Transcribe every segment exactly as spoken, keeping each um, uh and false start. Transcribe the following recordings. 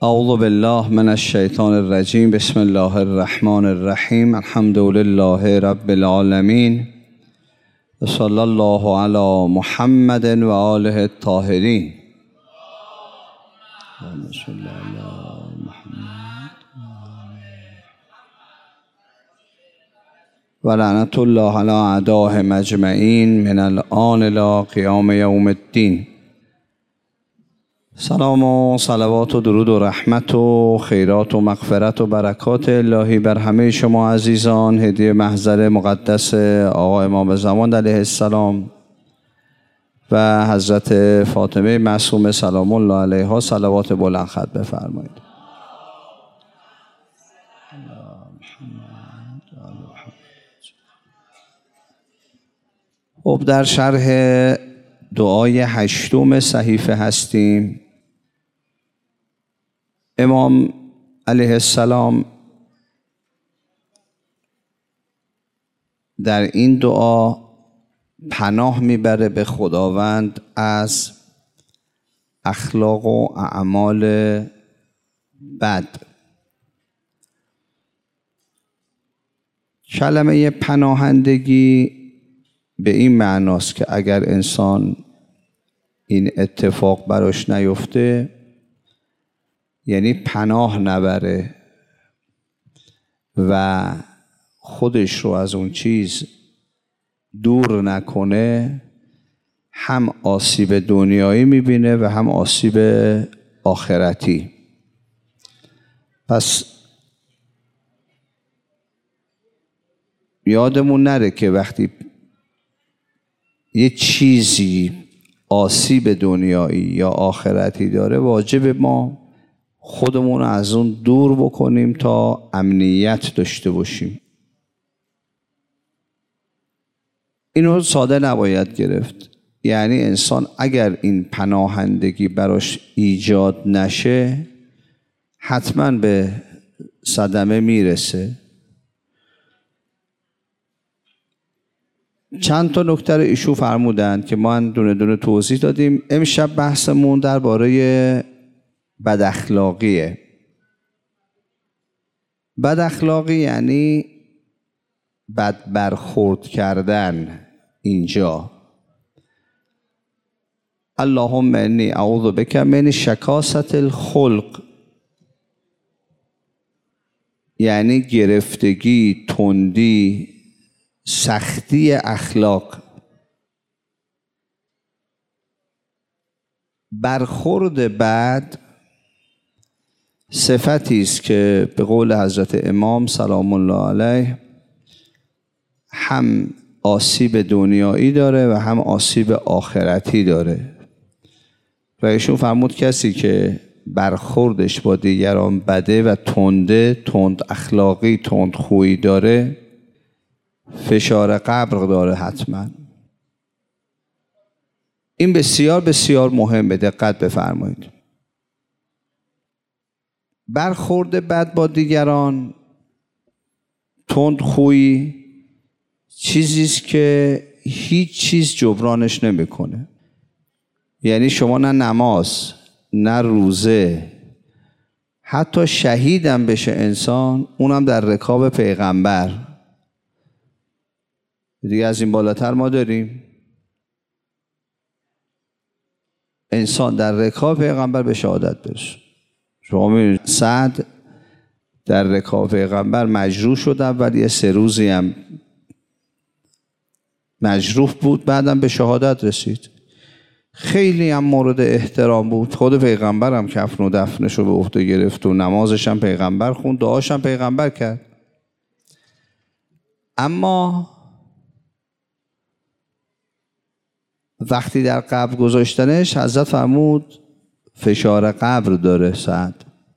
اعوذ بالله من الشیطان الرجیم. بسم الله الرحمن الرحیم. الحمد لله رب العالمین و صلی الله علی محمد و آله الطاهرین. اللهم صل علی محمد و لعنت الله علی اعدائهم اجمعین من الآن الی قیام یوم الدین. سلام و صلوات و درود و رحمت و خیرات و مغفرت و برکات الهی بر همه شما عزیزان، هدیه محضر مقدس آقا امام زمان علیه السلام و حضرت فاطمه معصومه سلام الله علیها صلوات بلند خط بفرمایید. خب در شرح دعای هشتم صحیفه هستیم. امام علیه السلام در این دعا پناه میبره به خداوند از اخلاق و اعمال بد. کلمه پناهندگی به این معناست که اگر انسان این اتفاق براش نیفته، یعنی پناه نبره و خودش رو از اون چیز دور نکنه، هم آسیب دنیایی میبینه و هم آسیب آخرتی. پس یادمون نره که وقتی یه چیزی آسیب دنیایی یا آخرتی داره، واجب ما خودمون از اون دور بکنیم تا امنیت داشته باشیم. اینو ساده نباید گرفت. یعنی انسان اگر این پناهندگی براش ایجاد نشه، حتما به صدمه میرسه. چند تا نکته رو ایشون فرمودن که ما دونه دونه توضیح دادیم. امشب بحثمون درباره بد اخلاقیه. بد اخلاقی یعنی بد برخورد کردن. اینجا اللهم انی اعوذ بک من شکاست الخلق، یعنی گرفتگی، تندی، سختی اخلاق. برخورد بد صفتی است که به قول حضرت امام سلام الله علیه هم آسیب دنیایی داره و هم آسیب آخرتی داره. و ایشون فرمود کسی که برخوردش با دیگران بده و تنده، تند اخلاقی، تند خویی داره، فشار قبر داره حتما. این بسیار بسیار مهمه، دقت بفرمایید. برخورد بد با دیگران، تند خویی، چیزیست که هیچ چیز جبرانش نمیکنه. یعنی شما نه نماز، نه روزه، حتی شهیدم بشه انسان، اونم در رکاب پیغمبر، دیگه از این بالاتر ما داریم؟ انسان در رکاب پیغمبر به شهادت برسه. شما می‌بینید سعد در رکاب پیغمبر مجروح شد، اول یه سه روزی هم مجروح بود، بعدم به شهادت رسید. خیلی هم مورد احترام بود. خود پیغمبر هم کفن و دفنش رو به عهده گرفت و نمازش هم پیغمبر خوند، دعاش هم پیغمبر کرد. اما وقتی در قبر گذاشتنش، حضرت فرمود فشار قبر داره سعد.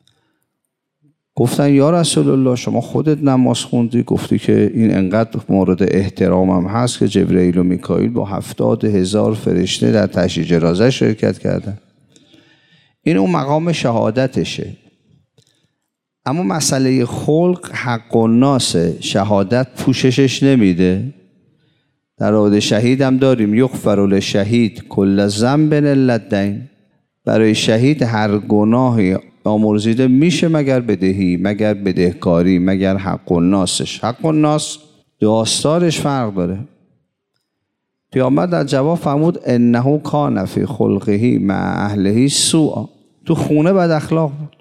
گفتن یا رسول الله شما خودت نماز خوندی، گفتی که این انقدر مورد احترامم هست که جبرئیل و میکائیل با هفتاد هزار فرشته در تشییع جنازه شرکت کردن. این اون مقام شهادتشه. اما مسئله خلق حق الناس، شهادت پوششش نمیده. در عهد شهید هم داریم یغفر للشهید کل ذنب الا الدین. برای شهید هر گناهی آمرزیده میشه مگر بدهی، مگر بدهکاری، مگر حق الناسش. حق الناس داستانش فرق داره. پیامبر در جواب فرمود انه کان فی خلقه مع اهله سوء. تو خونه بد اخلاق بود،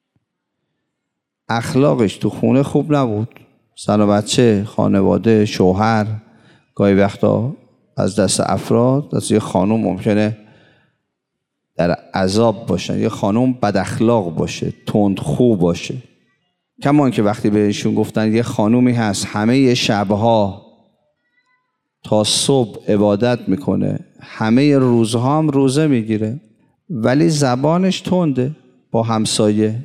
اخلاقش تو خونه خوب نبود. زن و بچه، خانواده، شوهر، گاهی وقتا از دست افراد، از یه خانم ممکنه در عذاب باشن، یه خانم بد اخلاق باشه، تند خوب باشه. کمان که وقتی بهشون گفتن یه خانومی هست همه شبها تا صبح عبادت میکنه، همه روزها هم روزه میگیره، ولی زبانش تنده با همسایه.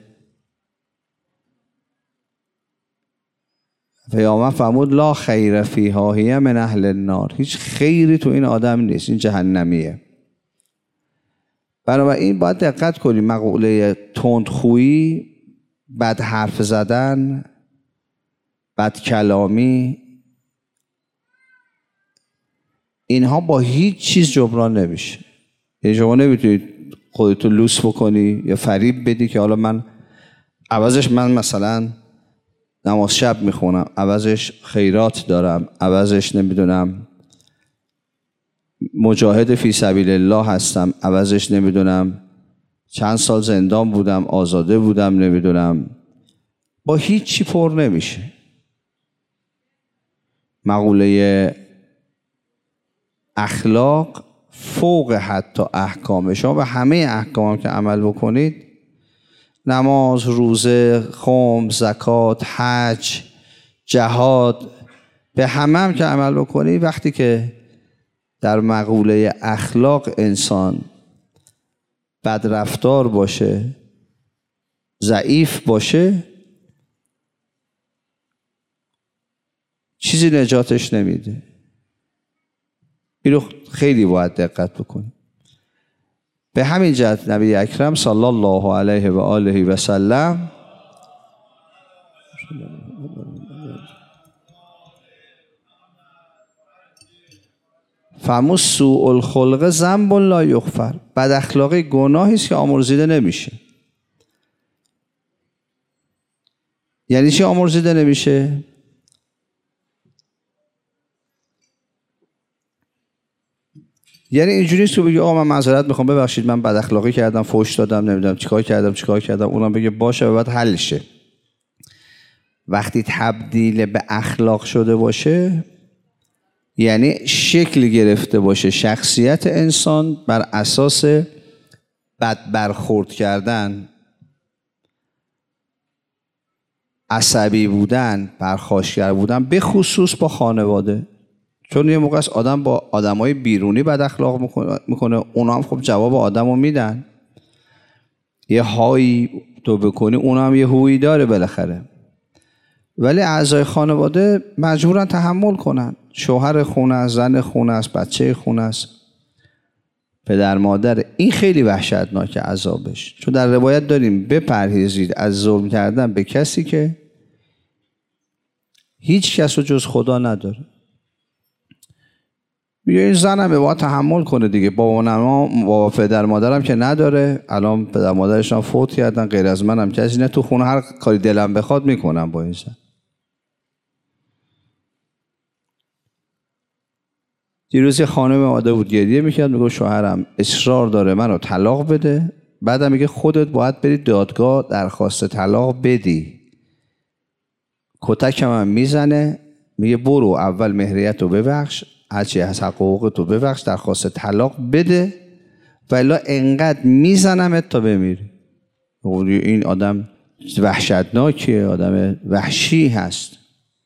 پیامبر فرمود لا خیر فیها هی من اهل النار. هیچ خیری تو این آدم نیست، این جهنمیه. بنابراین باید دقت کنیم. مقوله تندخویی، بد حرف زدن، بد کلامی، اینها با هیچ چیز جبران نمیشه. یعنی شما نمیتونید خودتو لوس بکنی یا فریب بدی که حالا من عوضش من مثلا نماز شب میخونم، عوضش خیرات دارم، عوضش نمیدونم مجاهد فی سبیل الله هستم، عوضش نمیدونم چند سال زندان بودم، آزاده بودم، نمیدونم. با هیچ چی پر نمیشه. مقوله اخلاق فوق حتی احکام. شما به همه احکام هم که عمل بکنید، نماز، روزه، خم، زکات، حج، جهاد، به همه هم که عمل بکنید، وقتی که در مقوله اخلاق انسان بد رفتار باشه، ضعیف باشه، چیزی نجاتش نمیده. اینو خیلی باید دقت بکنیم. به همین جهت نبی اکرم صلی الله علیه و آله و سلم فرمود سوء الخلق ذنب لا یغفر. بد اخلاقی گناهی است که آمرزیده نمیشه. یعنی چی آمرزیده نمیشه؟ یعنی اینجوری نیست تو بگی آقا من معذرت میخوام، ببخشید من بد اخلاقی کردم، فحش دادم، نمیدونم چیکار کردم چیکار کردم، اونم بگه باشه و بعد حل شه. وقتی تبدیل به اخلاق شده باشه، یعنی شکل گرفته باشه شخصیت انسان بر اساس بد برخورد کردن، عصبی بودن، پرخاشگر بودن، به خصوص با خانواده. چون یه موقع است آدم با آدمای بیرونی بد اخلاق میکنه، اونا هم خب جواب آدمو میدن. یه هایی تو بکنی، اونا هم یه هویی داره بالاخره. ولی اعضای خانواده مجبورن تحمل کنن. شوهر خونه است، زن خونه است، بچه خونه است، پدر مادر. این خیلی وحشتناکه عذابش. چون در روایت داریم بپرهیزید از ظلم کردن به کسی که هیچ کس رو جز خدا نداره. میگه این زنم به باید تحمل کنه دیگه، بابا نما بابا پدر مادرم که نداره، الان پدر مادرشان فوت کردن، غیر از منم کسی نه، تو خونه هر کاری دلم بخواد میکنم با این زن. دیروز یه خانم اومده بود گریه میکرد، میگه شوهرم اصرار داره منو طلاق بده، بعدم میگه خودت باید بری دادگاه درخواست طلاق بدی. کتکم هم میزنه، میگه برو اول مهریت رو ببخش، هرچی از حق و حقوق تو ببخش، درخواست طلاق بده، ولی انقدر میزنمت تا بمیری. این آدم وحشتناکیه، آدم وحشی هست.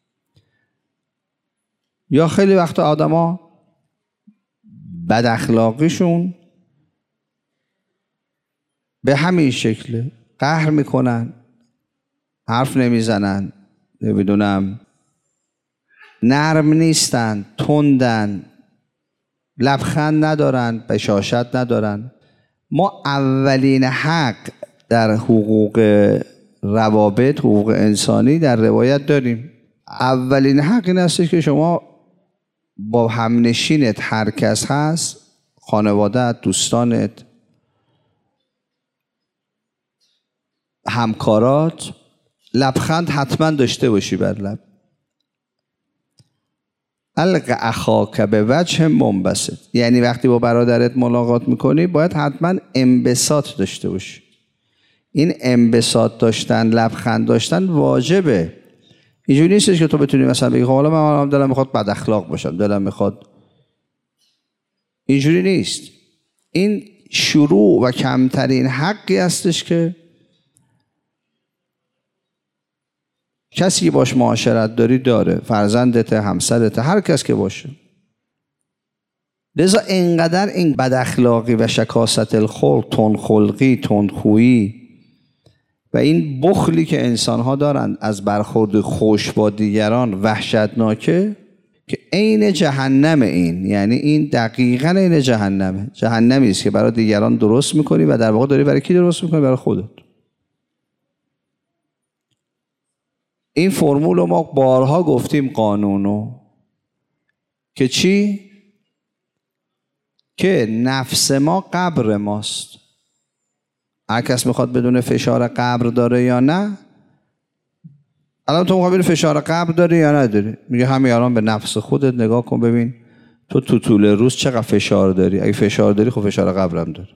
یا خیلی وقتا آدما بد اخلاقیشون به همین شکله، قهر میکنن، حرف نمیزنن، نمیدونم نرم نیستن، تندن، لبخند ندارن، بشاشت ندارن. ما اولین حق در حقوق روابط، حقوق انسانی در روایت داریم. اولین حق این است که شما با همنشینت هر کس هست، خانواده‌ات، دوستانت، همکارات لبخند حتما داشته باشی بر لب. الق اخاک به وجه منبسط، یعنی وقتی با برادرت ملاقات میکنی باید حتما انبساط داشته باشی. این انبساط داشتن، لبخند داشتن واجبه. اینجوری نیستش که تو بتونی مثلا بگی حالا من دلم میخواد بد اخلاق باشم، دلم میخواد. اینجوری نیست. این شروع و کمترین حقی هستش که کسی که باش معاشرت داری داره، فرزندت، همسرت، هر کس که باشه. لذا اینقدر این بد اخلاقی و شکاست الخلق، تند خلقی، تند خویی و این بخلی که انسان‌ها دارند از برخورد خوش با دیگران وحشتناکه که عین جهنم. این یعنی این دقیقاً عین جهنمه. جهنمی است که برای دیگران درست میکنی و در واقع داری برای کی درست میکنی؟ برای خودت. این فرمول رو ما بارها گفتیم، قانونو که چی؟ که نفس ما قبر ماست. هر کس میخواد بدون فشار قبر داره یا نه. الان تو میخواد بدون فشار قبر داری یا نداری؟ میگه همین الان به نفس خودت نگاه کن ببین تو تو طول روز چقدر فشار داری. اگه فشار داری خب فشار قبرم داری.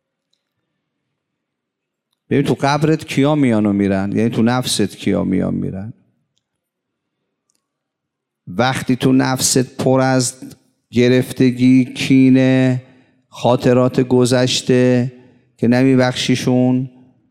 ببین تو قبرت کیا میان و میرن، یعنی تو نفست کیا میان میرن. وقتی تو نفست پر از گرفتگی، کینه، خاطرات گذشته که نمیبخشیشون،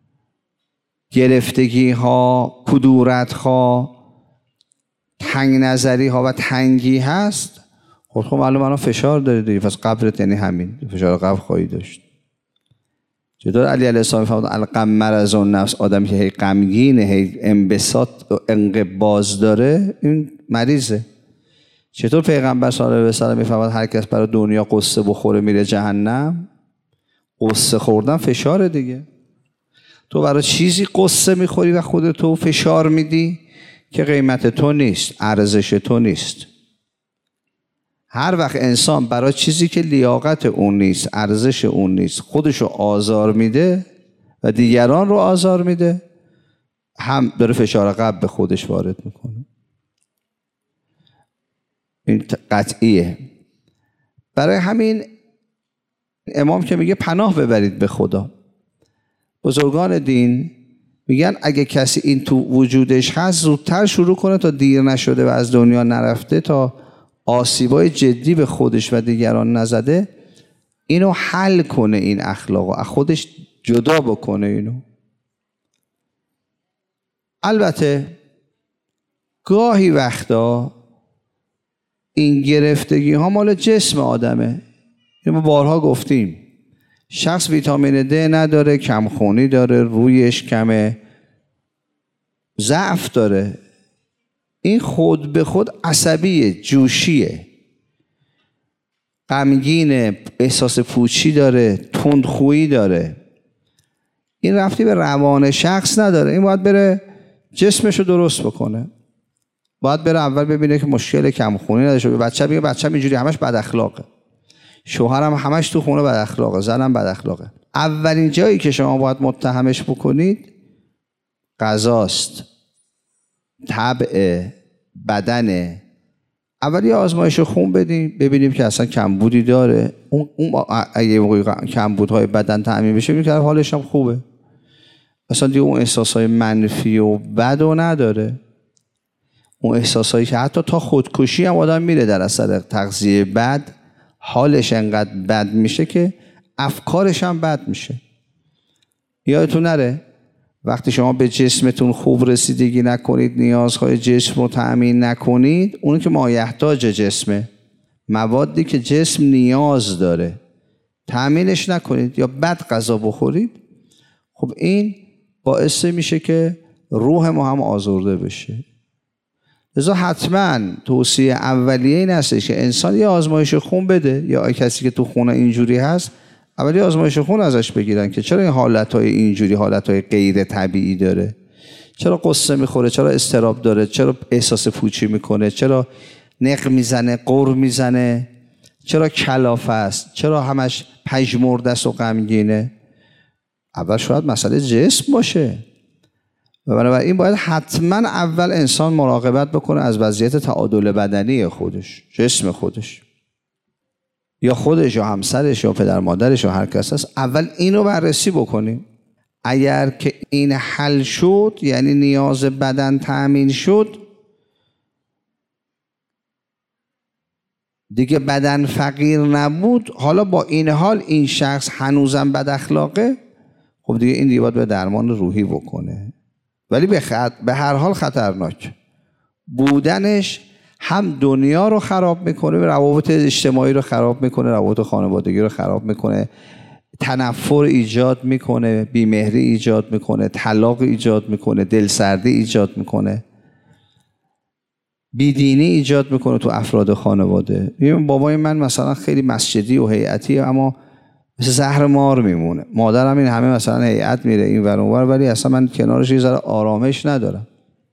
گرفتگی ها، کدورت ها، تنگ نظری ها و تنگی هست، خب خب معلوم الان فشار داری دیگه. پس قبرت یعنی همین فشار قبر خواهی داشت. چطور علی علیه السلام فرمود القم مرض النفس، آدمی که هی غمگینه، هی انبساط و انقباض داره، این مریضه. چطور پیغمبر صلی الله علیه و سلم میفرماد هر کس برای دنیا قصه بخوره میره جهنم؟ قصه خوردن فشار دیگه. تو برای چیزی قصه میخوری و خودتو فشار میدی که قیمت تو نیست، ارزش تو نیست. هر وقت انسان برای چیزی که لیاقت اون نیست، ارزش اون نیست، خودشو آزار میده و دیگران رو آزار میده، هم داره فشار قبر به خودش وارد میکنه. این قطعیه. برای همین امام که میگه پناه ببرید به خدا. بزرگان دین میگن اگه کسی این تو وجودش هست زودتر شروع کنه تا دیر نشده و از دنیا نرفته، تا آسیبای جدی به خودش و دیگران نزده، اینو حل کنه، این اخلاقو از خودش جدا بکنه اینو. البته گاهی وقتا این گرفتگی ها مال جسم آدمه. ما بارها گفتیم شخص ویتامین د نداره، کمخونی داره، رویش کمه، ضعف داره، این خود به خود عصبیه، جوشیه، غمگینه، احساس پوچی داره، تندخویی داره. این ربطی به روان شخص نداره. این باید بره جسمش رو درست بکنه. باید بره اول ببینه که مشکل کمخونی نداره. به بچه میگه بچه‌م اینجوری همش بد اخلاقه، شوهرم همش تو خونه بد اخلاقه، زنم بد اخلاقه. اولین جایی که شما باید متهمش بکنید غذاست، طبع، بدنه. اولی آزمایش خون بدیم ببینیم که اصلا کمبودی داره. اون اون اگه موقعی کمبودهای بدن تعمین بشه میگه حالش هم خوبه، اصلا دیگه اون احساسای منفی و بد و نداره. اون احساسایی که حتی تا خودکشی هم آدم میره در اثر تغذیه بد، حالش انقدر بد میشه که افکارش هم بد میشه. یادتون نره وقتی شما به جسمتون خوب رسیدگی نکنید، نیازهای جسم رو تأمین نکنید، اون که مایحتاج جسمه، موادی که جسم نیاز داره تأمینش نکنید یا بد غذا بخورید، خب این باعث میشه که روح ما هم آزرده بشه. لذا حتما توصیه اولیه این هستش که انسان یه آزمایش خون بده، یا کسی که تو خونه اینجوری هست اولی آزمایش خون ازش بگیرن که چرا این حالتهای اینجوری، حالتهای غیر طبیعی داره، چرا قصه میخوره، چرا اضطراب داره، چرا احساس پوچی میکنه، چرا نق میزنه، قر میزنه، چرا کلافه است، چرا همش پژمرده است و غمگینه. اول شاید مسئله جسم باشه، و بنابراین باید حتما اول انسان مراقبت بکنه از وضعیت تعادل بدنی خودش، جسم خودش، یا خودش یا همسرش یا پدر مادرش یا هر کس هست. اول اینو بررسی بکنیم. اگر که این حل شد، یعنی نیاز بدن تأمین شد، دیگه بدن فقیر نبود، حالا با این حال این شخص هنوزم بد اخلاقه، خب دیگه این دیگه باید به درمان روحی بکنه. ولی به, خط... به هر حال خطرناک بودنش هم دنیا رو خراب میکنه، روابط اجتماعی رو خراب میکنه، روابط خانوادگی رو خراب میکنه، تنفر ایجاد میکنه، بیمهری ایجاد میکنه، طلاق ایجاد میکنه، دلسردی ایجاد میکنه، بیدینی ایجاد میکنه تو افراد خانواده. ببین بابای من مثلا خیلی مسجدی و هیئتی، اما مثل زهر مار میمونه. مادرم این همه مثلا هیئت میره این ور اون ور، ولی اصلا من کنارش یه ذره آرامش ندارم.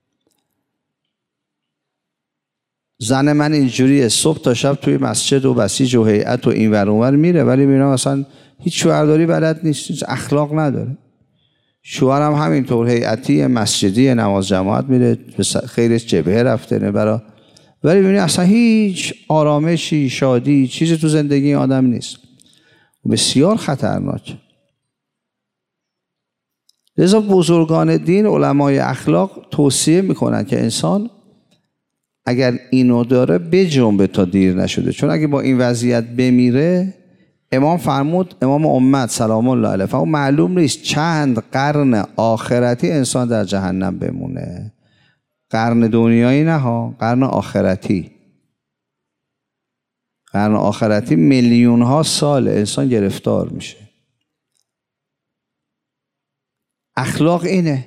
زن من اینجوریه، صبح تا شب توی مسجد و بسیج و هیئت و این ور اون ور میره، ولی میبینم مثلا هیچ شوهرداری بلد نیست، هیچ اخلاق نداره. شوهرم همینطور، هیئتی، مسجدی، نماز جماعت میره، خیرش جبهه رفته نه برا، ولی ببینید اصلا هیچ آرامشی، شادی، چیزی تو زندگی آدم نیست. بسیار خطرناک. لذا بزرگان دین، علمای اخلاق توصیه میکنن که انسان اگر اینو داره بجنبه تا دیر نشده، چون اگه با این وضعیت بمیره، امام فرمود، امام امت سلام الله علیه، فهم معلوم نیست چند قرن آخرتی انسان در جهنم بمونه. قرن دنیایی نه ها، قرن آخرتی. قرن آخرتی میلیون ها سال انسان گرفتار میشه. اخلاق اینه.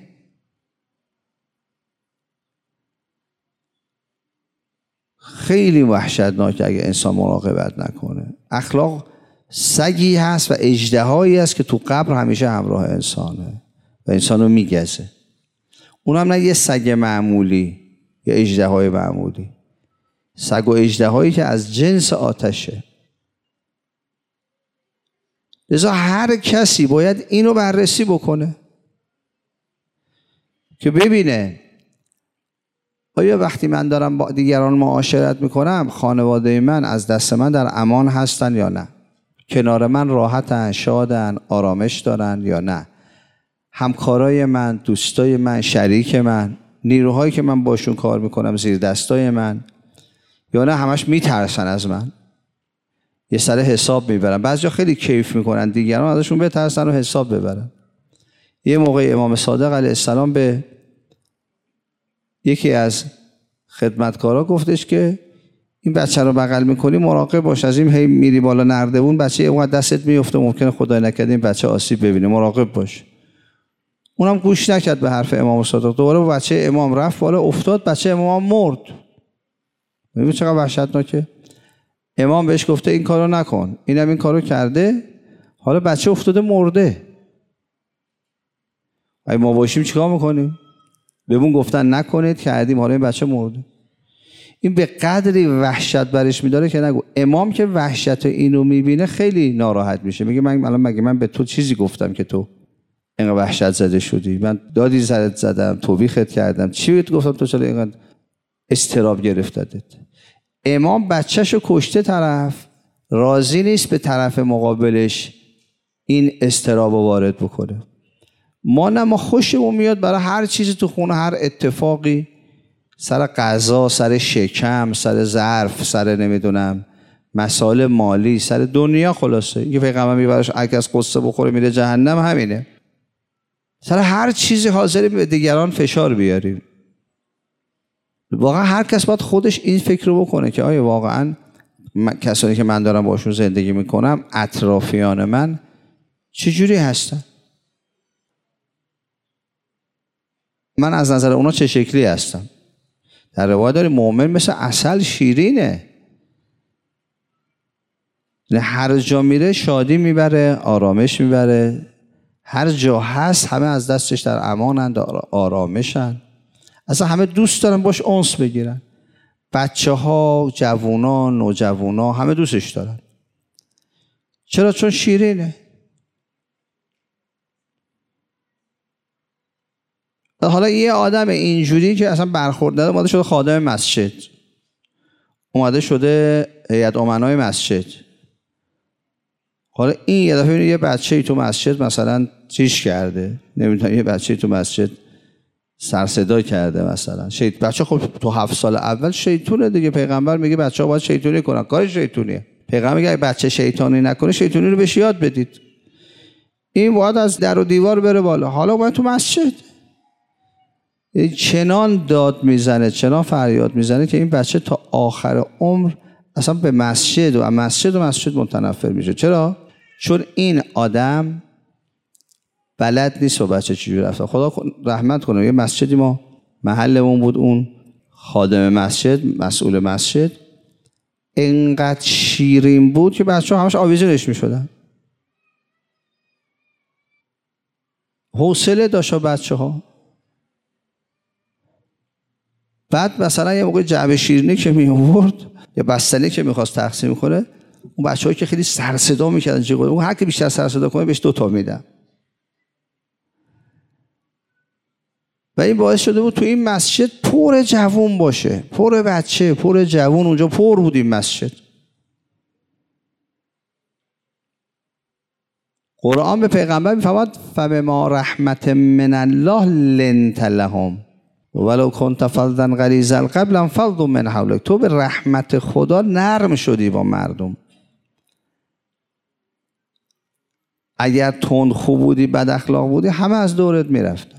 خیلی وحشتناکه اگه انسان مراقبت نکنه. اخلاق سگی هست و اژدهایی هست که تو قبر همیشه همراه انسانه و انسانو میگزه. اونم نه یه سگ معمولی، یه اژدهای معمولی، سگ و اژدهایی که از جنس آتشه. لذا هر کسی باید اینو بررسی بکنه که ببینه آیا وقتی من دارم با دیگران معاشرت میکنم، خانواده من از دست من در امان هستن یا نه؟ کنار من راحتن، شادن، آرامش دارن یا نه؟ همکارای من، دوستای من، شریک من، نیروهایی که من باشون کار میکنم، زیر دستای من، یا نه همش میترسن از من، یه سر حساب میبرن. بعضیا خیلی کیف میکنن دیگران ازشون بترسن و حساب ببرن. یه موقع امام صادق علیه السلام به یکی از خدمتکارا گفتش که این بچه رو بغل میکنی مراقب باش، از این هی میری بالا نردبون، بچه اون دستت میفته، ممکنه خدای نکرده این بچه آسیب ببینه، مراقب باش. اونم گوش نکرد به حرف امام صادق، دوباره با بچه امام رفت بالا، افتاد، بچه امام مرد. ببین چقدر وحشتناکه. امام بهش گفته این کارو نکن، اینم این کارو کرده، حالا بچه افتاده مرده. اگه ما باشیم چیکار میکنیم؟ بهمون گفتن نکنید، کردیم، حالا این بچه مرده. این به قدری وحشت برش میداره که نگو. امام که وحشت اینو میبینه خیلی ناراحت میشه، میگه من الان مگه من به تو چیزی گفتم که تو اینقدر وحشت زده شدی؟ من دادی زدت زدم، توبیخت کردم، چی بهت گفتم تو چرا اینقدر استراب گرفتت؟ امام بچه‌شو کشته، طرف راضی نیست به طرف مقابلش این استراب وارد بکنه. ما نه، ما خوشمون میاد برای هر چیزی تو خونه، هر اتفاقی، سر قضا، سر شکم، سر ظرف، سر نمیدونم مسائل مالی، سر دنیا، خلاصه یه پیغمبر میبرش اگه از قصه بخوره میره جهنم، همینه. سر هر چیزی حاضری به دیگران فشار بیاریم. واقعا هر کس باید خودش این فکر رو بکنه که آیا واقعا کسانی که من دارم باشون زندگی میکنم، اطرافیان من چجوری هستن؟ من از نظر اونا چه شکلی هستم؟ در روایت داریم مؤمن مثل عسل شیرینه، هر جا میره شادی میبره، آرامش میبره، هر جا هست همه از دستش در امانند، آرامشن، اصلا همه دوست دارن باش انس بگیرن. بچه ها، جوونا، نوجوانا همه دوستش دارن. چرا؟ چون شیرینه. حالا یه آدم اینجوری که اصلا برخورد نداره اومده شده خادم مسجد، اومده شده هیئت امنای مسجد. حالا این یه دفعه میبینه یه بچه‌ای تو مسجد مثلا چیش کرده، نمیدونم یه بچه‌ای تو مسجد سر صدا کرده مثلا. شیط بچه خب تو هفت سال اول شیطونه دیگه، پیغمبر میگه بچه‌ها باید شیطونی کنن، کار شیطونیه. پیغمبر میگه بچه شیطانی نکنه شیطونی رو بهش یاد بدید. این باید از در و دیوار بره بالا. حالا باید تو مسجد چنان داد میزنه، چنان فریاد میزنه که این بچه تا آخر عمر اصلا به مسجد و مسجد و مسجد متنفر میشه. چرا؟ چون این آدم بلد نیست با بچه چجوری رفتار. خدا رحمت کنه، یه مسجدی ما محلمون بود، اون خادم مسجد، مسئول مسجد، اینقدر شیرین بود که بچه ها همش آویزونش میشدن. حوصله داشت بچه ها. بعد مثلا یه موقع جعبه شیرینی که می آورد یا بستنی که میخواست تقسیم کنه، اون بچه‌هایی که خیلی سر صدا میکردن جیغ، اون هر کی بیشتر سر صدا کنه بهش دو تا میدم. و این باعث شده بود تو این مسجد پر جوون باشه، پر بچه، پر جوون، اونجا پر بود این مسجد. قرآن به پیغمبر میفرماد فبما رحمت من الله لنت لهم ولو كنت فظا غلیظ القلب لانفضوا من حولک. تو به رحمت خدا نرم شدی با مردم. اگر تند خوب بودی، بد اخلاق بودی، همه از دورت میرفتن.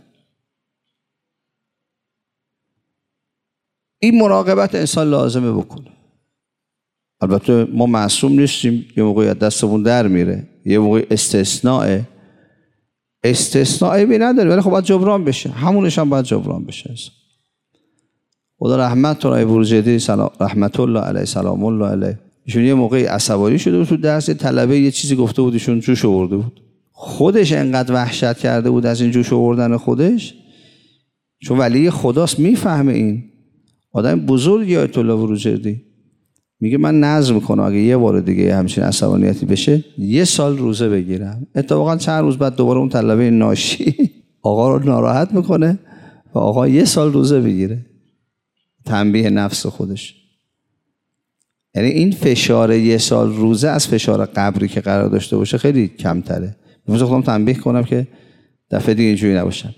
این مراقبت انسان لازمه بکنه. البته ما معصوم نیستیم، یه موقعی دستمون در میره، یه موقعی استثناء استثناءی بی نداره، ولی خب باید جبران بشه، همونش هم باید جبران بشه. خدا رحمت کنه بروجردی سلام رحمت الله علیه سلام الله علیه، ایشون یه موقعی عصبانی شده بود تو درس، طلبه یه چیزی گفته بود، ایشون جوش آورده بود. خودش انقدر وحشت کرده بود از این جوش آوردن خودش، چون ولی خداست میفهمه. این آدم بزرگی آیت الله بروجردی میگه من نظر میکنم اگه یه بار دیگه همچین عصبانیتی بشه یه سال روزه بگیرم. اتفاقا چند روز بعد دوباره اون طلبه ناشی آقا رو ناراحت میکنه و آقا یه سال روزه بگیره، تنبیه نفس خودش. یعنی این فشار یه سال روزه از فشار قبری که قرار داشته باشه خیلی کمتره. میخوام خودم تنبیه کنم که دفعه دیگه اینجوری نباشم.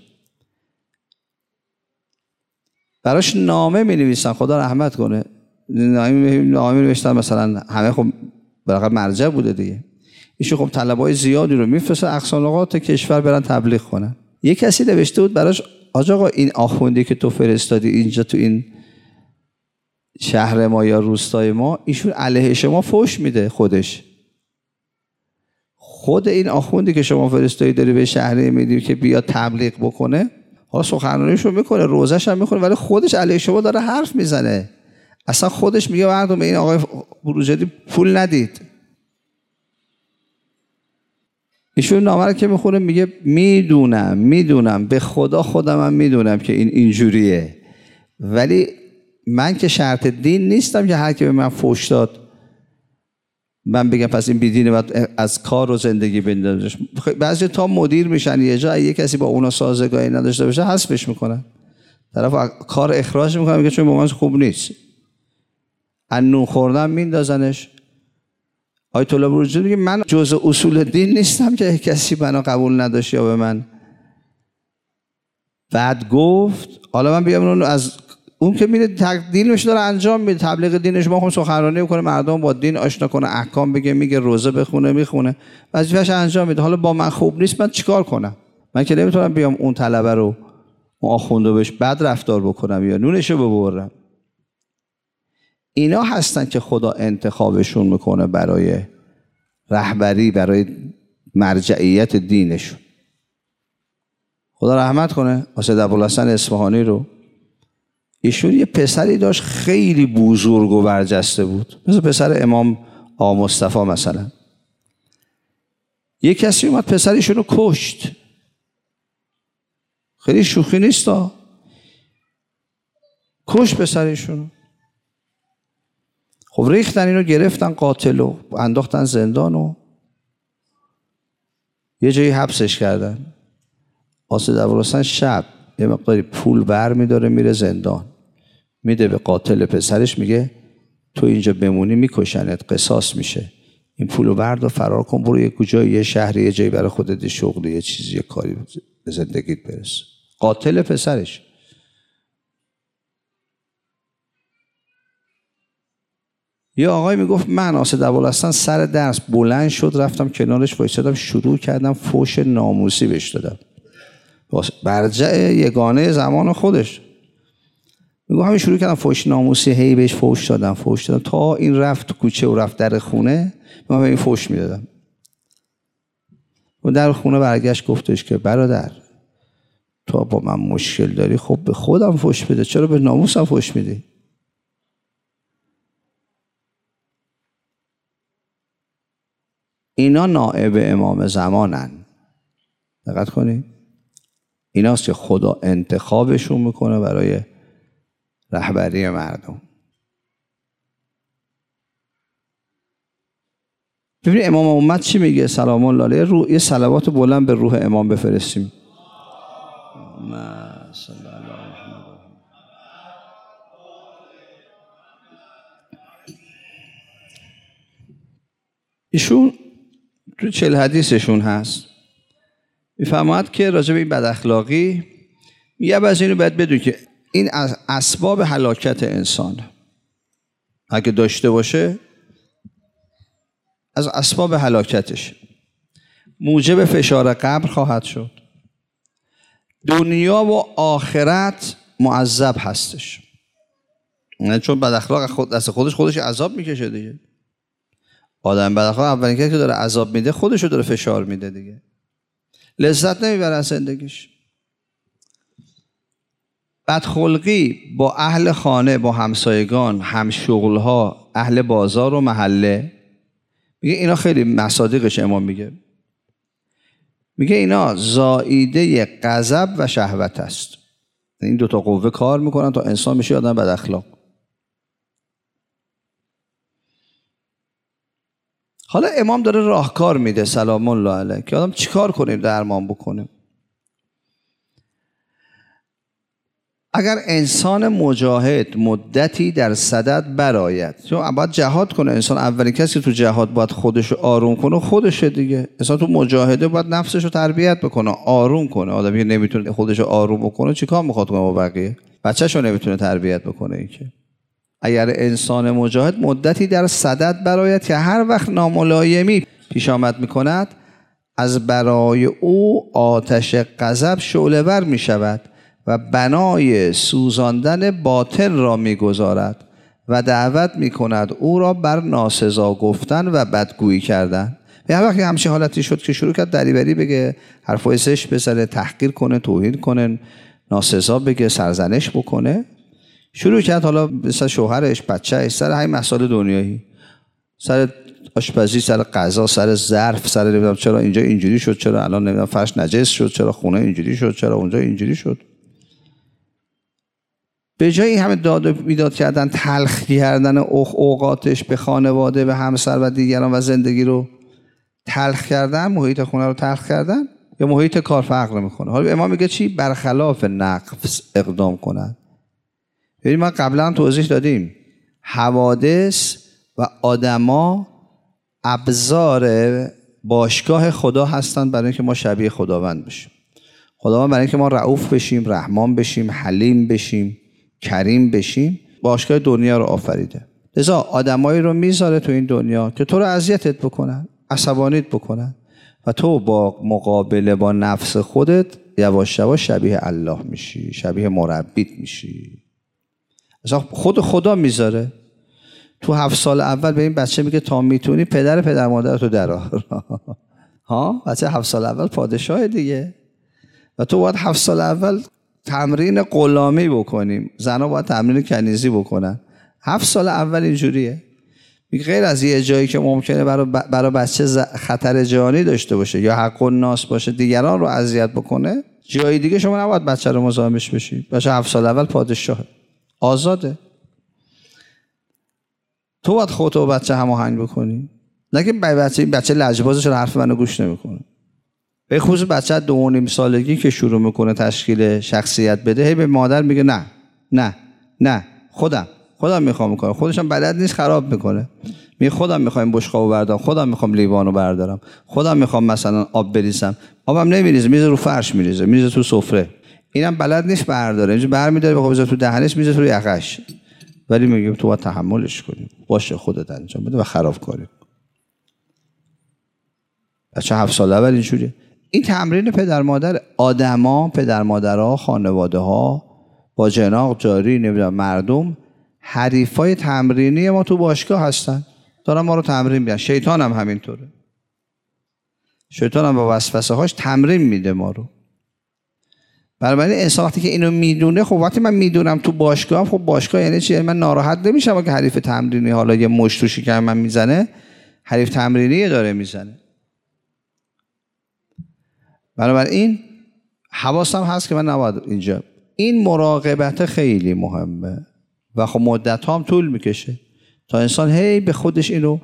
براش نامه می نویسن، خدا رحمت کنه، نامه نامه نوشتن مثلا، همه خب برای مرجع بوده دیگه. ایشون خب طلبای زیادی رو میفرسته اقصا نقاط کشور برن تبلیغ کنن. یه کسی نوشته بود براش آج آقا این آخوندی که تو فرستادی اینجا تو این شهر ما یا روستای ما، ایشون علیه شما فحش میده. خودش خود این آخوندی که شما فرستادی داری به شهری میدی که بیا تبلیغ بکنه، حالا سخنرانیشو میکنه، روزش هم میکنه، ولی خودش علیه شما داره حرف میزنه. اصلا خودش میگه مردم این آقای بروجردی پول ندید. ایشون نامه رو که میخونه میگه میدونم میدونم به خدا خودم هم میدونم که این اینجوریه، ولی من که شرط دین نیستم که هر کی به من فحش داد من بگم پس این بیدینه باید از کار و زندگی بندازش. بعضی تا مدیر میشن یه جا، یه کسی با اونا سازگاری نداشته باشه حذفش میکنن، طرف کار اخراج میکنن، میگه چون با من خوب نیست، انون خوردن میندازنش. آیت الله بروجردی میگه من جزء اصول دین نیستم که کسی منو قبول نداشت یا به من بعد گفت. حالا من بگم اون از اون که میره دینش داره انجام میده، تبلیغ دینش، ما خودمون سخنرانی میکنه، مردم با دین آشنا کنه، احکام بگه، میگه روزه بخونه، میخونه، وظیفه‌اش انجام میده. حالا با من خوب نیست، من چیکار کنم؟ من که نمیتونم بیام اون طلبه رو اون آخونده بهش بد رفتار بکنم یا نونشو ببرم. اینا هستن که خدا انتخابشون میکنه برای رهبری، برای مرجعیت دینشون. خدا رحمت کنه سید ابوالحسن اصفهانی رو. ایشون یه پسری داشت خیلی بزرگ و برجسته بود، مثل پسر امام آقا مصطفی مثلا. یه کسی اومد پسرشون رو کشت. خیلی شوخی نیست ها، کشت پسرشون. خب ریختن اینو، گرفتن قاتل و انداختن زندان و یه جایی حبسش کردن. سید ابوالحسن شب یه مقداری پول بر میداره میره زندان، میده به قاتل پسرش، میگه تو اینجا بمونی میکشنت، قصاص میشه، این پولو بردار فرار کن، برو یه کجای یه شهری یه جایی برای خودت شغل یه چیزی یه کاری به زندگیت برس. قاتل پسرش. یه آقای میگفت من آسه دبالستان سر درس بلند شد رفتم کنارش وایسادم شروع کردم فوش ناموسی بهش دادم، برجع یگانه زمان خودش. میگو همین شروع کردم فوش ناموسی، هی بهش فوش دادم فوش دادم تا این رفت تو کوچه و رفت در خونه، من به این فوش میدادم. و در خونه برگشت گفتش که برادر تو با من مشکل داری، خب به خودم فوش بده، چرا به ناموسم فوش میدی؟ اینا نائب امام زمانن، دقت کنید. ایناست که خدا انتخابشون میکنه برای رهبری مردم. ببینید امام امت چی میگه سلام الله علیه؟ رو یه صلوات بلند به روح امام بفرستیم. ایشون تو چهل حدیثشون هست میفرماید که راجع به این بد اخلاقی یه بعضی اینو باید بدون که این از اسباب هلاکت انسان اگه داشته باشه، از اسباب هلاکتش موجب فشار قبر خواهد شد، دنیا و آخرت معذب هستش. نه چون بد اخلاق خود دست خودش خودش عذاب میکشه دیگه. آدم بد اخلاق اولین کسی که داره عذاب میده خودشو داره فشار میده دیگه، لذت نمیبره از زندگیش. بدخلقی با اهل خانه، با همسایگان، همشغلها، اهل بازار و محله، میگه اینا خیلی مصادیقش امام میگه میگه اینا زائیده غضب و شهوت است. این دوتا قوه کار میکنن تا انسان میشه آدم بد اخلاق. حالا امام داره راهکار میده سلام الله علیه که آدم چیکار کنیم درمان بکنیم. اگر انسان مجاهد مدتی در صدد برآید، چون باید جهاد کنه انسان، اولین کسی که تو جهاد باید خودش آروم کنه خودشه دیگه. انسان تو مجاهده باید نفسش رو تربیت بکنه، آروم کنه. آدمی که نمیتونه خودش آروم بکنه چیکار میخواد کنه با بقیه؟ بچه‌ش رو نمیتونه تربیت بکنه. این که اگر انسان مجاهد مدتی در صدد برآید که هر وقت ناملایمی پیش آمد میکند از برای او آتش غضب شعله‌ور میشود و بنای سوزاندن باطن را میگذارد و دعوت میکند او را بر ناسزا گفتن و بدگویی کردن. به هر وقت همچین حالتی شد که شروع کرد دریوری بگه، حرفای زشت بزنه، تحقیر کنه، توهین کنه، ناسزا بگه، سرزنش بکنه، شروع کرد حالا مثلا شوهرش، بچه‌اش، سر همین مسائل دنیایی، سر آشپزی، سر غذا، سر ظرف، سر نمیدونم چرا اینجا اینجوری شد، چرا الان نمیدونم فرش نجس شد، چرا خونه اینجوری شد، چرا اونجا اینجوری شد. به جای همه داد و بیداد کردن، تلخ کردن اوقاتش به خانواده، به همسر و دیگران و زندگی رو تلخ کردن، محیط خونه رو تلخ کردن، یا محیط کار فرق نمیکنه. حالا امام میگه چی؟ برخلاف نقص اقدام کنن. ببین ما قبلا توضیح دادیم حوادث و آدما ابزار باشگاه خدا هستند برای اینکه ما شبیه خداوند بشیم. خداوند برای اینکه ما رؤوف بشیم، رحمان بشیم، حلیم بشیم، کریم بشیم، باشگاه دنیا رو آفریده. لذا آدمایی رو میذاره تو این دنیا که تو رو اذیتت بکنن، عصبانیت بکنن و تو با مقابله با نفس خودت یواش یواش شبیه الله میشی، شبیه مربیت میشی. خود خدا میذاره. تو هفت سال اول به این بچه میگه تا میتونی پدر پدر مادر تو درآر. ها بچه هفت سال اول پادشاه دیگه، و تو باید هفت سال اول تمرین غلامی بکنیم. زنها باید تمرین کنیزی بکنن. هفت سال اول اینجوریه. غیر از یه جایی که ممکنه برای برای بچه خطر جانی داشته باشه یا حق الناس باشه، دیگران رو اذیت بکنه، جای دیگه شما نباید بچه رو مزاحمش بشی. بچه هفت سال اول پادشاه آزاده. تو باید خودت و بچه هماهنگ بکنی. نه که بچه این بچه لجبازه، چرا حرف منو گوش نمیکنه. به خصوص بچه دو و نیم سالگی که شروع میکنه تشکیل شخصیت بده، هی به مادر میگه نه نه نه خودم خودم میخوام میکنم، خودش هم بلد نیست خراب میکنه، میگه خودم میخوام بشقابو بردارم، خودم میخوام لیوانو بردارم، خودم میخوام مثلا آب بریزم، آبم نمیریزه، میذاره رو فرش میریزه، میذاره تو سفره، اینم بلد نیست برداره، اینجوری برمی‌داره بخوام بذاره تو دهنش، میذاره تو یقش، ولی میگه تو باید تحملش کنی، باشه خودت انجام بده و خرابکاری. بچه هفت ساله اول اینجوریه. این تمرین پدر مادر، آدما، پدر مادرها، خانواده ها با جناق جاری، نمیدونم مردم، حریفای تمرینی ما تو باشگاه هستن، دارن ما رو تمرین میدن. شیطان هم همینطوره، شیطان هم با وسوسه هاش تمرین میده ما رو. برای انسان وقتی که اینو میدونه، خب وقتی من میدونم تو باشگاه، خب باشگاه یعنی چی؟ من ناراحت نمیشم که حریف تمرینی حالا یه مشت تو شکم من میزنه، حریف تمرینی داره میزنه. بنابراین حواسم هست که من نباید اینجا، این مراقبت خیلی مهمه و خب مدت هم طول میکشه تا انسان هی به خودش اینو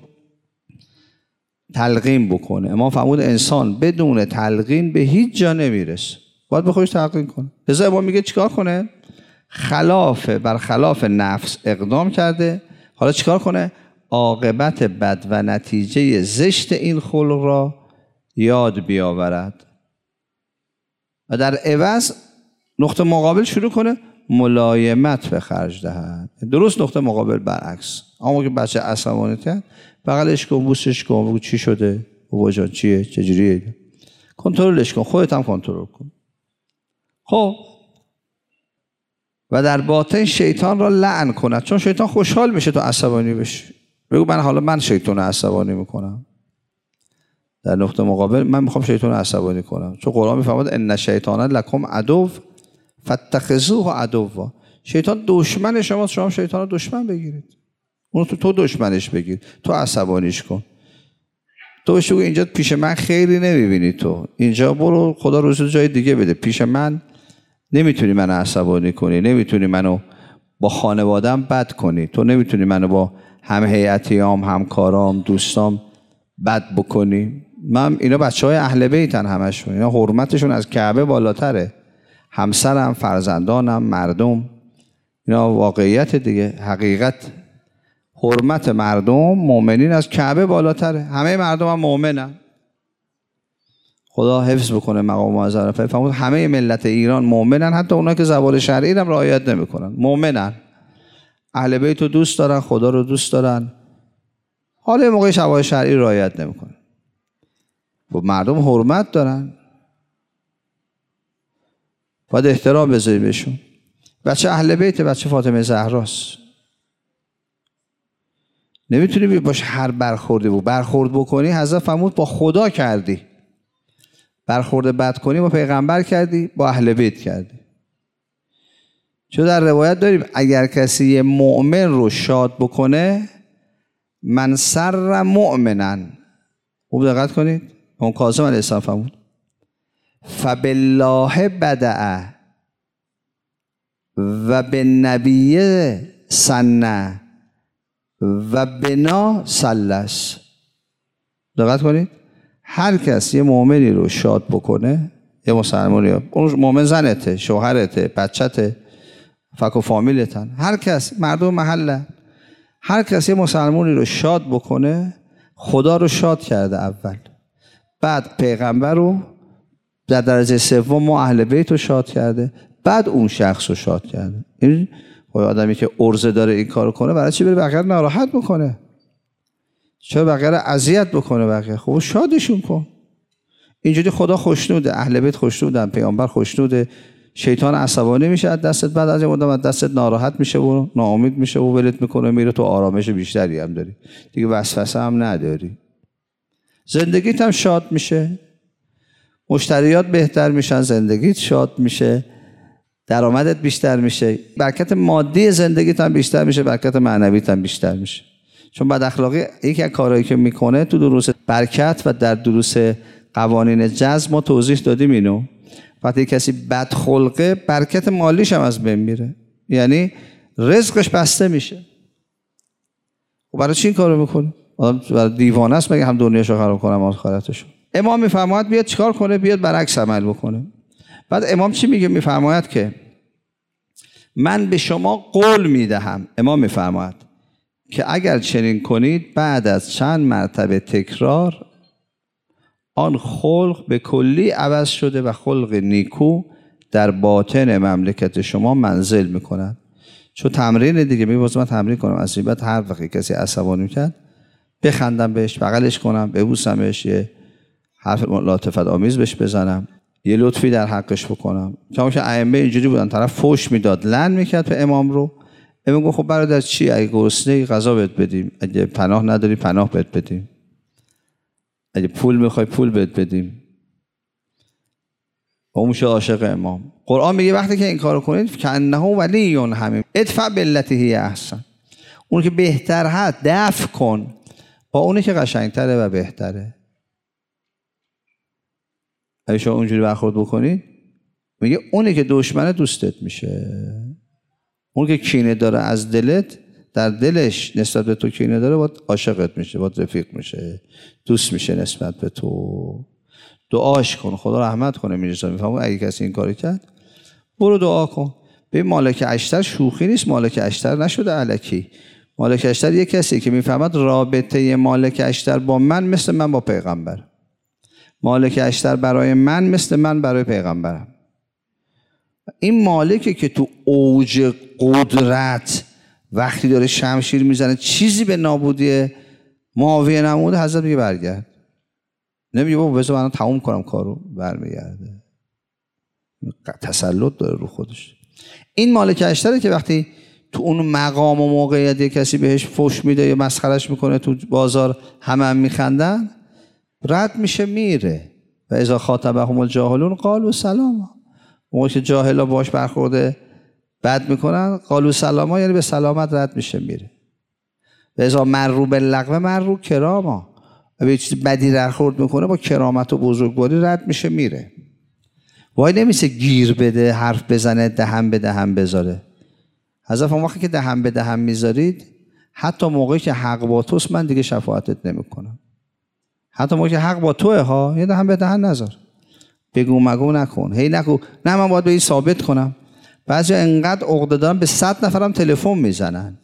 تلقین بکنه. اما فرمود انسان بدون تلقین به هیچ جا نمیرسه، باید به خودش تلقین کنه. لذا امام میگه چیکار کنه؟ خلاف بر خلاف نفس اقدام کرده، حالا چیکار کنه؟ عاقبت بد و نتیجه زشت این خلق را یاد بیاورد و در عوض نقطه مقابل شروع کنه ملایمت به خرج دهد. درست نقطه مقابل برعکس. اما که بچه عصبانیته، بغلش کن، بوسش کن، بگو چی شده؟ بابا جان چیه؟ چجوریه؟ کنترلش کن، خودت هم کنترل کن. خب و در باطن شیطان را لعن کند، چون شیطان خوشحال میشه تو عصبانی بشی. بگو من حالا من شیطان عصبانی میکنم. در نقطه مقابل من میخوام شیطان عصبانی کنم، چون قرآن میفرماید ان الشیطان لکم عدو فاتخذوه عدوا. شیطان دشمن شماست، شما شیطان رو دشمن بگیرید. اون تو تو دشمنش بگیر، تو عصبانیش کن. تو بهش بگو اینجا پیش من خیری نمیبینی، تو اینجا برو خدا روزی جای دیگه بده، پیش من نمیتونی منو عصبانی کنی، نمیتونی منو با خانواده‌ام بد کنی، تو نمیتونی منو با هم هیئتیام، همکارام، دوستام بد بکنی. من اینا بچهای اهل بیتن همشون، اینا حرمتشون از کعبه بالاتره، همسرم، فرزندانم، مردم، اینا واقعیت دیگه، حقیقت. حرمت مردم مؤمنین از کعبه بالاتره، همه مردم هم مؤمنن. خدا حفظ بکنه مقام معظم رفیع. فرمود همه ملت ایران مؤمنن، حتی اونا که زوال شرعی هم رعایت نمیکنن، مؤمنن، اهل بیت رو دوست دارن، خدا رو دوست دارن، حالا موقع زوال شرعی رعایت نمیکنن. و مردم حرمت دارن، باید احترام بذاری بهشون. بچه اهل بیت، بچه فاطمه زهراست، نمیتونی باش هر برخوردی بود برخورد بکنی. حضرت فرمود با خدا کردی، برخورد بد کنی با پیغمبر کردی، با اهل بیت کردی. چون در روایت داریم اگر کسی مؤمن رو شاد بکنه، من سر مؤمنا، خوب دقت کنید، اون کاظم علیه السلام فرمود فبالله بدأ و به نبی سنه و بنا سلس. دقت کنید، هر کس یه مؤمنی رو شاد بکنه، یه مسلمانی، اون مؤمن زنته، شوهرته، بچته، فک و فامیلتن، هر کس، مردم محله، هر کس یه مسلمانی رو شاد بکنه، خدا رو شاد کرده اول، بعد پیغمبر رو در درجه سوم ما اهل بیت رو شاد کرده، بعد اون شخص رو شاد کرده. این آدمی که عرضه داره این کارو کنه، برای چی بره بقیه ناراحت بکنه؟ چرا بقیه رو اذیت بکنه؟ بقیه خب شادشون کن. اینجوری خدا خوشنوده، اهل بیت خوشنودن، پیامبر خوشنوده، شیطان عصبانی میشه از دستت، بعد از این مدت از دستت ناراحت میشه و ناامید میشه و ولت میکنه، میره تو آرامش بیشتری هم داری دیگه، وسوسه هم نداری، زندگیت هم شاد میشه، مشتریات بهتر میشن، زندگیت شاد میشه، درآمدت بیشتر میشه، برکت مادی زندگیت هم بیشتر میشه، برکت معنویت هم بیشتر میشه. چون بد اخلاقی یکی از کارهایی که میکنه تو دروس برکت و در دروس قوانین جذب ما توضیح دادیم اینو، وقتی کسی بد خلقه برکت مالیش هم از بین میره، یعنی رزقش بسته میشه. و برای چی این کارو میکنه؟ آدم برای دیوانه است مگه هم دنیاشو خراب کنه هم آخرتشو؟ امام میفرماید بیاد چیکار کنه؟ بیاد برعکس عمل بکنه. بعد امام چی میگه؟ میفرماید که من به شما قول میدهم، امام میفرماید که اگر چنین کنید بعد از چند مرتبه تکرار آن خلق به کلی عوض شده و خلق نیکو در باطن مملکت شما منزل میکند. چون تمرین دیگه میبازم من تمرین کنم از این بعد هر وقت کسی عصبانی کرد بخندم بهش، بغلش کنم، ببوسمش، یه حرف لطافت آمیز بهش بزنم، یه لطفی در حقش بکنم. چون که ائمه اینجوری بودن، طرف فوش میداد، لعن میکرد به امام رو. امام گفت خب برادر چی، اگه گرسنه‌ای غذا بهت بدیم، اگه پناه نداری پناه بهت بدیم، اگه پول میخوای پول بهت بدیم. اون میشه عاشق امام. قرآن میگه وقتی که این کارو کنید کانه ولی حمیم ادفع بالتی هی احسن، اون که بهتر هست دفع کن با اونی که قشنگتره و بهتره. اگه شما اونجوری برخورد بکنید میگه اونی که دشمنه دوستت میشه، اون که کینه داره از دلت، در دلش نسبت به تو کینه داره، باید عاشقت میشه، باید رفیق میشه، دوست میشه نسبت به تو. دعاش کن خدا رحمت کنه میرزا میفهمون اگه کسی این کاری کرد برو دعا کن. به مالک اشتر شوخی نیست، مالک اشتر نشده الکی. مالک اشتر یه کسی که میفهمد رابطه مالک اشتر با من مثل من با پیغمبر، مالک اشتر برای من مثل من برای پیغمبرم. این مالکه که تو اوج قدرت وقتی داره شمشیر میزنه چیزی به نابودی معاویه نموده، حضرت میگه برگرد، نمیگه بابا بذار من تموم کنم کارو، برمیگرده. تسلط داره رو خودش. این مالک اشتره که وقتی تو اون مقام و موقعیت یه کسی بهش فوش میده یا مسخرش میکنه تو بازار همه هم میخندن، رد میشه میره. و اذا خاطبهم الجاهلون قالوا سلاما، موقعی که جاهلا باش برخورده بد میکنن قالوا سلاما، یعنی به سلامت رد میشه میره. و اذا مروا باللغو مروا کراما، و به چیز بدی برخورد میکنه با کرامت و بزرگواری رد میشه میره. وای نمیشه گیر بده، حرف بزنه، دهن به دهن بذاره. حضرت اون وقتی که دهن به دهن میذارید، حتی موقعی که حق با توست من دیگه شفاعتت نمیکنم. حتی موقعی که حق با توه ها، یه دهن به دهن نذار، بگو مگو نکن، هی نگو نه من باید به این ثابت کنم. بعضی انقدر عقده دارن به صد نفرم تلفن میزنن.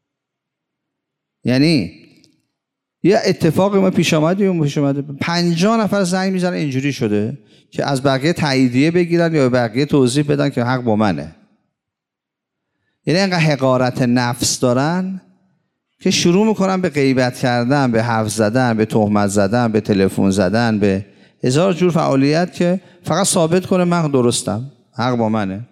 یعنی یه اتفاقی ما پیش اومد یا پیش اومده پنجاه نفر زنگ میزنن اینجوری شده که از بقیه تاییدیه بگیرن یا بقیه توضیح بدن که حق با منه. یعنی اینقدر حقارت نفس دارن که شروع میکنن به غیبت کردن، به حرف زدن، به تهمت زدن، به تلفن زدن، به هزار جور فعالیت که فقط ثابت کنه من درستم، حق با منه.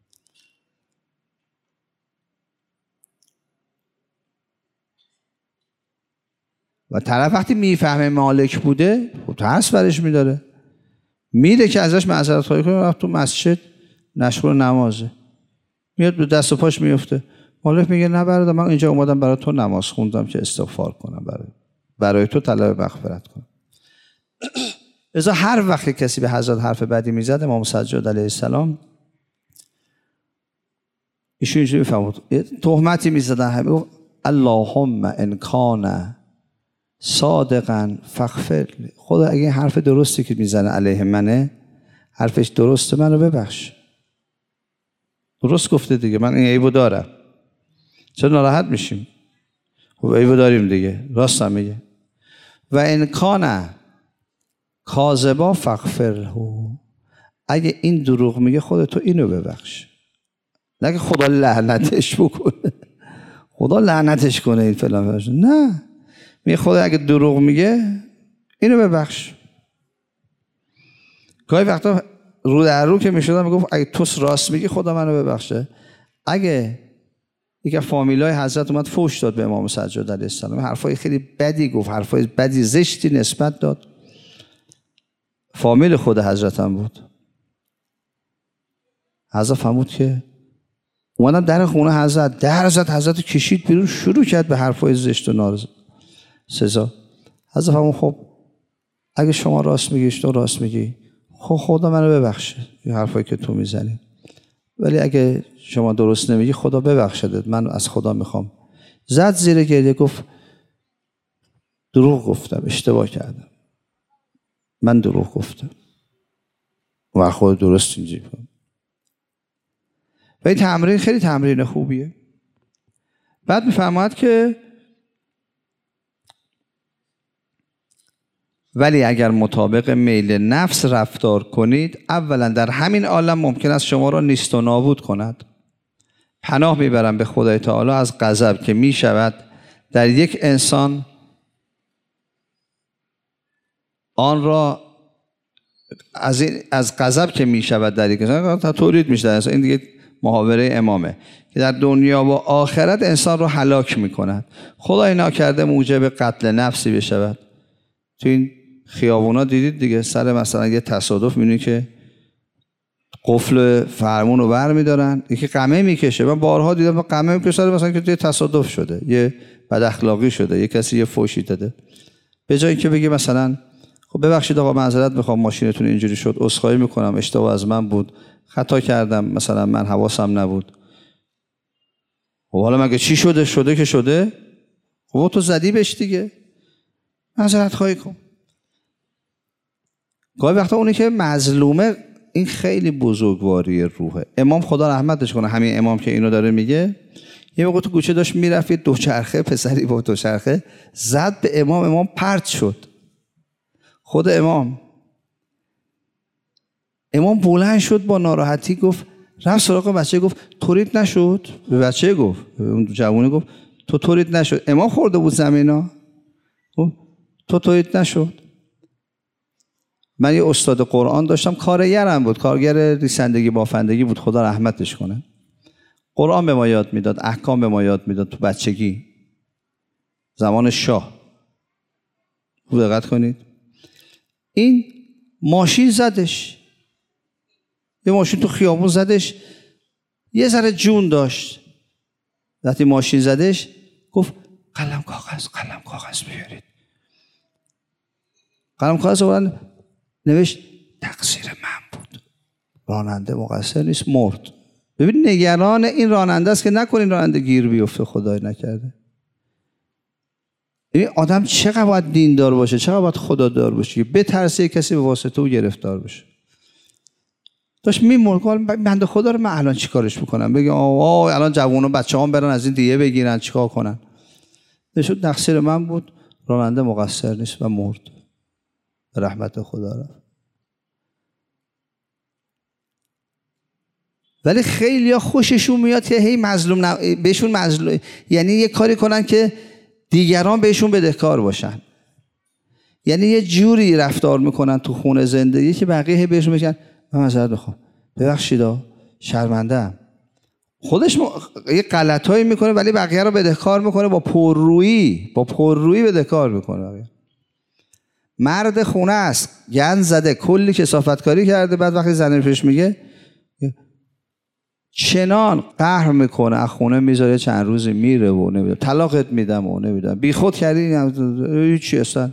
و طرف وقتی میفهمه مالک بوده ترس برش میداره، میده که ازش معذرت خواهی کنه، رفت تو مسجد نشغل نمازه، میاد به دست و پاش میفته. مالک میگه نه برادر من اینجا اومدم برای تو نماز خوندم که استغفار کنم، برای برای تو طلب مغفرت کنم. لذا هر وقت کسی به حضرت حرف بدی میزد، امام سجاد علیه السلام ایشون اینجوری میفهمود، تهمتی میزدن، همه اللهم ان کان صادقا فاغفر لی، خدا اگه حرف درستی که میزنه علیه منه، حرفش درسته، منو ببخش. درست گفته دیگه، من این عیبو دارم، چرا ناراحت میشیم؟ خب عیبو داریم دیگه، راست هم میگه. و ان کان کاذبا فاغفر له، اگه این دروغ میگه خودت تو اینو ببخش، نگه خدا لعنتش بکنه، خدا لعنتش کنه این فلان، نه، میگه خدا اگه دروغ میگه اینو ببخش. گاهی وقتا رو در رو که میشدم میگفت اگه تو راست میگی خدا منو ببخشه. اگه یک فامیلای حضرت اومد فوش داد به امام سجاد علیه السلام، حرفای خیلی بدی گفت، حرفای بدی زشتی نسبت داد، فامیل خود حضرت هم بود، حضرت فهمود که اومدم در خونه حضرت، در حضرت حضرت کشید بیرون، شروع کرد به حرفای زشت و نارضا سزا. حضرت فهمود خب اگه شما راست میگی، تو راست میگی، خب خدا منو ببخشه این حرفایی که تو میزنی، ولی اگه شما درست نمیگی خدا ببخشدت، من از خدا میخوام. زد زیر گریه، گفت دروغ گفتم، اشتباه کردم. من دروغ گفتم و خود درست اینجوری کنم. و این تمرین خیلی تمرین خوبیه. بعد میفرماید که ولی اگر مطابق میل نفس رفتار کنید، اولا در همین عالم ممکن است شما را نیست و نابود کند. پناه میبرم به خدای تعالی از غضب که میشود در یک انسان آن را از این از غضب که میشود در یک انسان تا تولید میشه. این دیگه محاوره امامه که در دنیا و آخرت انسان رو هلاک میکند. خدای ناکرده موجب قتل نفسی بشود. تو این خیابونا دیدید دیگه، سر مثلا یه تصادف میبینید که قفل فرمون رو بر میدارن، یکی قمه میکشه. من بارها دیدم قمه میکشه مثلا که یه تصادف شده، یه بد اخلاقی شده، یه کسی یه فوشی داده، به جای اینکه بگی مثلا خب ببخشید آقا معذرت میخوام ماشینتون اینجوری شد، عذرخواهی میکنم، اشتباه از من بود، خطا کردم، مثلا من حواسم نبود. خب حالا مگه چی شده؟ شده که شده. خب تو زدی بهش دیگه، معذرت خواهی کن. گاهی وقتا اونی که مظلومه، این خیلی بزرگواری روحه. امام خدا رحمتش کنه، همین امام که اینو داره میگه، یه موقع تو کوچه داشت میرفت، دوچرخه پسری با دوچرخه زد به امام، امام پرت شد. خود امام امام بلند شد با ناراحتی، گفت رفت سراغ بچه، گفت طوریت نشد. به بچه گفت، اون جوونه گفت تو طوریت نشد. امام خورده بود زمینا، تو طوریت نشد. من یه استاد قرآن داشتم، کارگرم بود، کارگر ریسندگی بافندگی بود، خدا رحمتش کنه. قرآن به ما یاد میداد، احکام به ما یاد میداد تو بچگی، زمان شاه. دقت کنید، این ماشین زدش، یه ماشین تو خیابون زدش، یه ذره جون داشت. وقتی ماشین زدش گفت قلم کاغذ، قلم کاغذ بیارید. قلم کاغذ آوردن، نوشت تقصیر من بود، راننده مقصر نیست، مرد. ببین نگران این راننده است که نکنین راننده گیر بیفته، خدای نکرده. یعنی آدم چقدر باید دیندار باشه، چقدر باید خدادار باشه که بترسه کسی به واسطه او گرفتار بشه. داشت میمرد، بنده خدا رو من الان چیکارش بکنم؟ بگم آه الان جوونا بچه‌هام برن از این دیه بگیرن، چیکار کنن؟ نشد تقصیر من بود، راننده مقصر نیست و مرد. رحمت خدا را. ولی خیلی‌ها خوششون میاد که هی مظلوم ن... بهشون مظلوم، یعنی یه کاری کنن که دیگران بهشون بدهکار باشن. یعنی یه جوری رفتار میکنن تو خونه زندگی که بقیه هی بهشون میگن من معذرت میخوام، ببخشید، شرمنده‌ام. خودش م... یه غلطایی میکنه ولی بقیه رو بدهکار میکنه، با پررویی با پررویی بدهکار میکنه. بقیه. مرد خونه است، گند زده، کلی کثافتکاری کرده، بعد وقتی زن پیش میگه چنان قهر میکنه، از خونه میذاره، چند روزی میره و نمیدونم طلاقت میدم و نمیدونم بی خود کردی چی اصلا.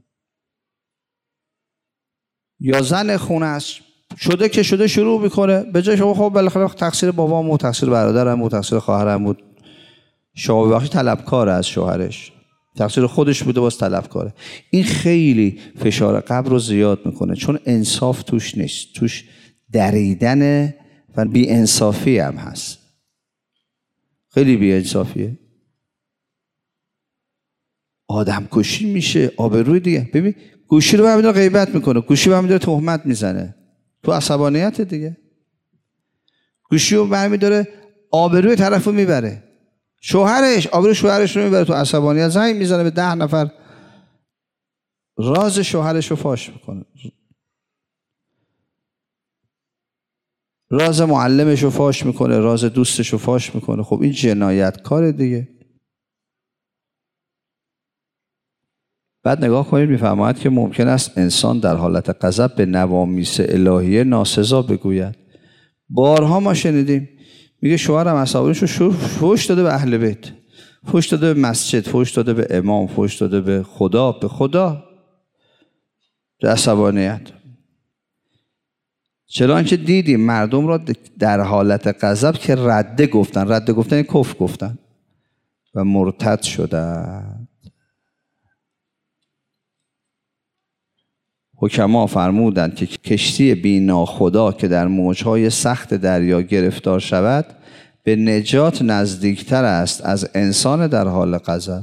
یا زن خونه است، شده که شده شروع میکنه، به جای شما خب بالاخره تقصیر بابام و تقصیر برادرم و تقصیر خواهرم بود، شما بخشی طلبکار از شوهرش، تقصیر خودش بوده باز طلبکاره. این خیلی فشار قبر رو زیاد میکنه، چون انصاف توش نیست، توش دریدن و بی انصافی هم هست، خیلی بی انصافیه. آدم کشی میشه، آبروی دیگه. ببین گوشی رو به همین غیبت میکنه، گوشی به همین تهمت میزنه، تو عصبانیت دیگه. گوشی رو به همین داره آبروی طرفو میبره، شوهرش آبروی شوهرش رو میبره، تو عصبانیت زنگ میزنه به ده نفر، راز شوهرش رو فاش میکنه، راز معلمش رو فاش میکنه، راز دوستش رو فاش میکنه. خب این جنایت کار دیگه. بعد نگاه کنید میفرماید که ممکن است انسان در حالت غضب به نوامیس الهیه ناسزا بگوید. بارها ما شنیدیم میگه شوهرم عصبانیش رو فوش داده به اهل بیت، فوش داده به مسجد، فوش داده به امام، فوش داده به خدا، به خدا، به عصبانیت. چرا اینکه دیدیم مردم را در حالت غضب که رده گفتن، رده گفتن کفر گفتن و مرتد شدن. حکما فرمودند که کشتی بی ناخدا که در موجهای سخت دریا گرفتار شود به نجات نزدیکتر است از انسان در حال غضب.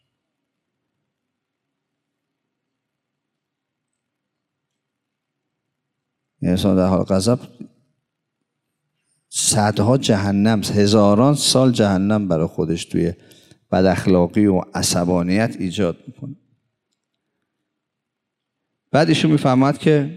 انسان در حال غضب صدها جهنم، هزاران سال جهنم برای خودش توی بد اخلاقی و عصبانیت ایجاد میکنه. بعد ایشون میفهمد که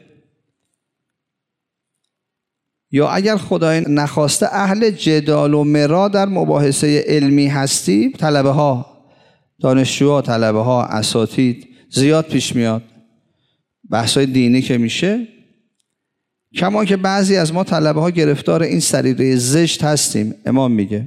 یا اگر خدای نخواسته اهل جدال و مرا در مباحثه علمی هستی، طلبه ها، دانشجوها، طلبه ها، اساتید زیاد پیش میاد. بحثای دینی که میشه، کما که بعضی از ما طلبه ها گرفتار این سریره زشت هستیم. امام میگه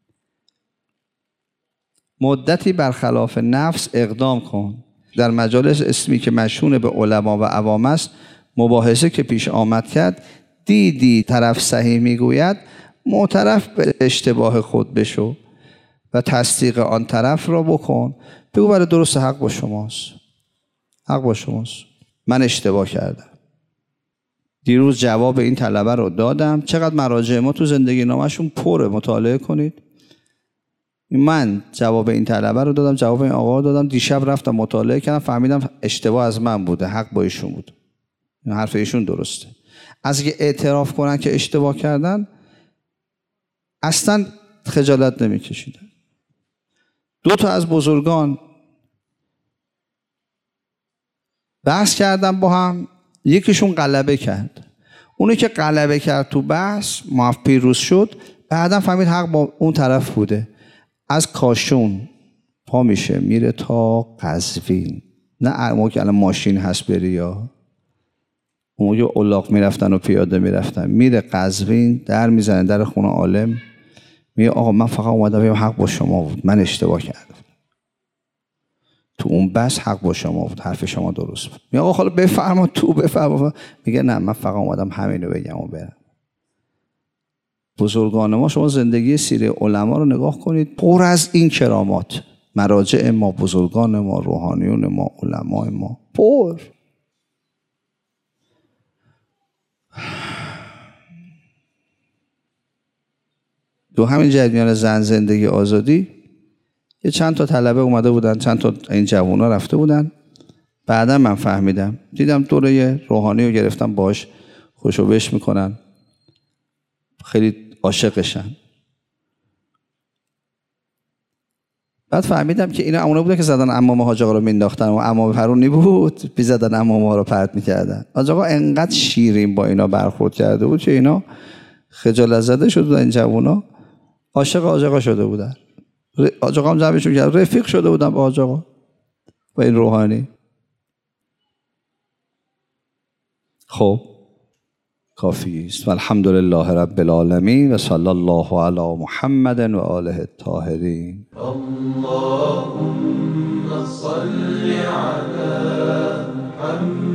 مدتی برخلاف نفس اقدام کن. در مجالس اسمی که مشهون به علما و عوام است، مباحثه که پیش آمد کرد، دیدی طرف صحیح میگوید، معترف به اشتباه خود بشو و تصدیق آن طرف را بکن. بگو برای درست، حق با شماست، حق با شماست، من اشتباه کردم. دیروز جواب این طلبه رو دادم. چقدر مراجع ما تو زندگی نامشون پره، مطالعه کنید. من جواب این طلبه رو دادم، جواب این آقا رو دادم. دیشب رفتم مطالعه کردم، فهمیدم اشتباه از من بوده، حق با ایشون بود، حرف ایشون درسته. از اینکه اعتراف کنن که اشتباه کردن اصلا خجالت نمیکشیدن. دو تا از بزرگان بحث کردن با هم، یکیشون غلبه کرد. اونی که غلبه کرد تو بحث، موفق پیروز شد، بعدا فهمید حق با اون طرف بوده. از کاشون پا میشه میره تا قزوین. نه موقع که الان ماشین هست بری، یا اون موقع الاغ میرفتن و پیاده میرفتن. میره قزوین، در میزنه در خونه عالم، میگه آقا من فقط اومدم بگم حق با شما بود، من اشتباه کردم. تو اون بس حق با شما بود، حرف شما درست بود. میگه آقا حالا بفرما تو بفرما. میگه نه من فقط اومدم همینو بگم و برم. بزرگان ما، شما زندگی سیره علما رو نگاه کنید، پر از این کرامات. مراجع ما، بزرگان ما، روحانیون ما، علمای ما، پر. دو همین جریان زن زندگی آزادی، یه چند تا طلبه اومده بودن، چند تا این جوونا رفته بودن. بعدا من فهمیدم، دیدم دوره روحانی رو گرفتم باش خوشو بش میکنن، خیلی عاشقشن. بعد فهمیدم که اینا همونا بودن که زدن عمامه حاج آقا رو مینداختن و عمامه پرونی بود، بی زدن عمامه ها رو پرت میکردن. حاج آقا انقدر شیرین با اینا برخورد کرده بود که اینا خجالت زده شده بودن. این جوونا عاشق حاج آقا شده بودن. حاج آقا هم جمعشون کرد، رفیق شده بودن با حاج آقا و این روحانی. خب کافی است. والحمدلله رب العالمین و صلی الله علی محمد و آله الطاهرین. اللهم صل علی محمد